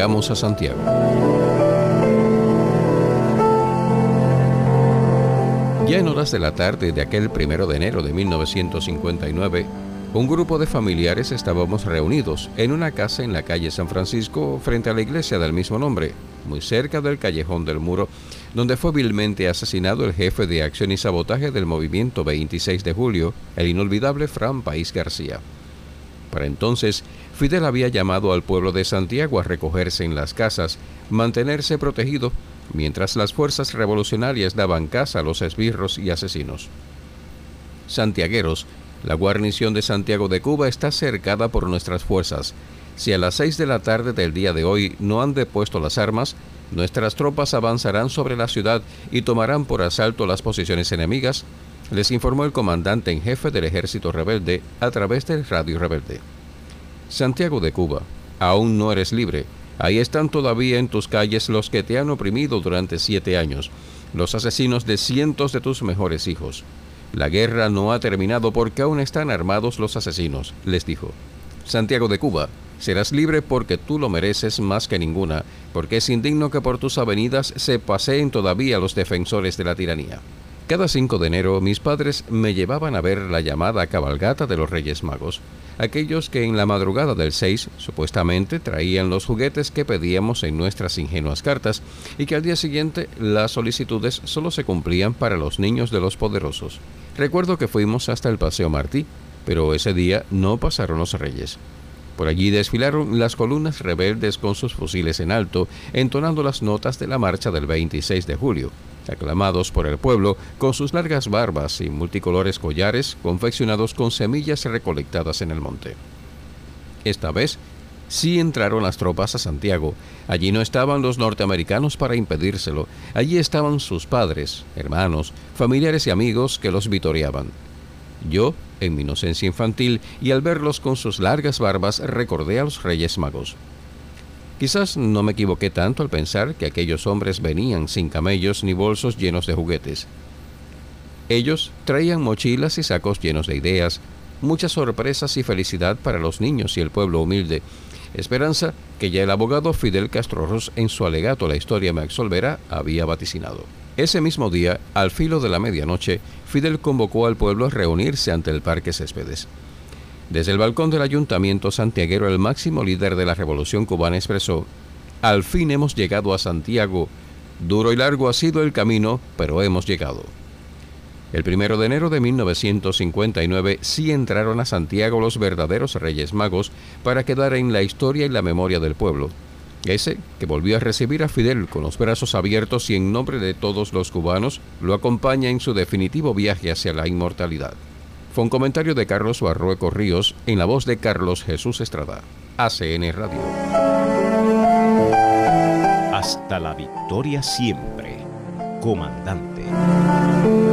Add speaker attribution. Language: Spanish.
Speaker 1: llegamos a Santiago. Ya en horas de la tarde de aquel 1 de enero de 1959, un grupo de familiares estábamos reunidos en una casa en la calle San Francisco frente a la iglesia del mismo nombre, muy cerca del Callejón del Muro, donde fue vilmente asesinado el jefe de acción y sabotaje del movimiento 26 de julio, el inolvidable Fran País García. Para entonces, Fidel había llamado al pueblo de Santiago a recogerse en las casas, mantenerse protegido, mientras las fuerzas revolucionarias daban caza a los esbirros y asesinos. Santiagueros, la guarnición de Santiago de Cuba está cercada por nuestras fuerzas. Si a las 6 de la tarde del día de hoy no han depuesto las armas, nuestras tropas avanzarán sobre la ciudad y tomarán por asalto las posiciones enemigas, les informó el comandante en jefe del ejército rebelde a través del radio rebelde. Santiago de Cuba, aún no eres libre. Ahí están todavía en tus calles los que te han oprimido durante 7 años, los asesinos de cientos de tus mejores hijos. La guerra no ha terminado porque aún están armados los asesinos, les dijo. Santiago de Cuba, serás libre porque tú lo mereces más que ninguna, porque es indigno que por tus avenidas se paseen todavía los defensores de la tiranía. Cada 5 de enero mis padres me llevaban a ver la llamada cabalgata de los Reyes Magos, aquellos que en la madrugada del 6 supuestamente traían los juguetes que pedíamos en nuestras ingenuas cartas y que al día siguiente las solicitudes solo se cumplían para los niños de los poderosos. Recuerdo que fuimos hasta el Paseo Martí, pero ese día no pasaron los reyes. Por allí desfilaron las columnas rebeldes con sus fusiles en alto, entonando las notas de la marcha del 26 de julio, aclamados por el pueblo con sus largas barbas y multicolores collares confeccionados con semillas recolectadas en el monte. Esta vez sí entraron las tropas a Santiago. Allí no estaban los norteamericanos para impedírselo. Allí estaban sus padres, hermanos, familiares y amigos que los vitoreaban. Yo, en mi inocencia infantil, y al verlos con sus largas barbas, recordé a los Reyes Magos. Quizás no me equivoqué tanto al pensar que aquellos hombres venían sin camellos ni bolsos llenos de juguetes. Ellos traían mochilas y sacos llenos de ideas, muchas sorpresas y felicidad para los niños y el pueblo humilde, esperanza que ya el abogado Fidel Castro Ruz en su alegato La historia me absolverá había vaticinado. Ese mismo día, al filo de la medianoche, Fidel convocó al pueblo a reunirse ante el Parque Céspedes. Desde el balcón del ayuntamiento santiaguero, el máximo líder de la Revolución Cubana expresó: «Al fin hemos llegado a Santiago. Duro y largo ha sido el camino, pero hemos llegado». El 1 de enero de 1959 sí entraron a Santiago los verdaderos Reyes Magos para quedar en la historia y la memoria del pueblo. Ese que volvió a recibir a Fidel con los brazos abiertos y en nombre de todos los cubanos lo acompaña en su definitivo viaje hacia la inmortalidad. Fue un comentario de Carlos Barrueco Ríos en la voz de Carlos Jesús Estrada. ACN Radio.
Speaker 2: Hasta la victoria siempre, comandante.